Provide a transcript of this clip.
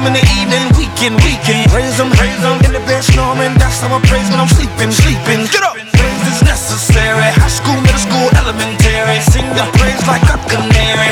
in the evening, weekend. Praise him, in the bed snoring. That's how I praise when I'm sleeping. Get up. Praise is necessary. High school, middle school, elementary. Sing the praise like a canary.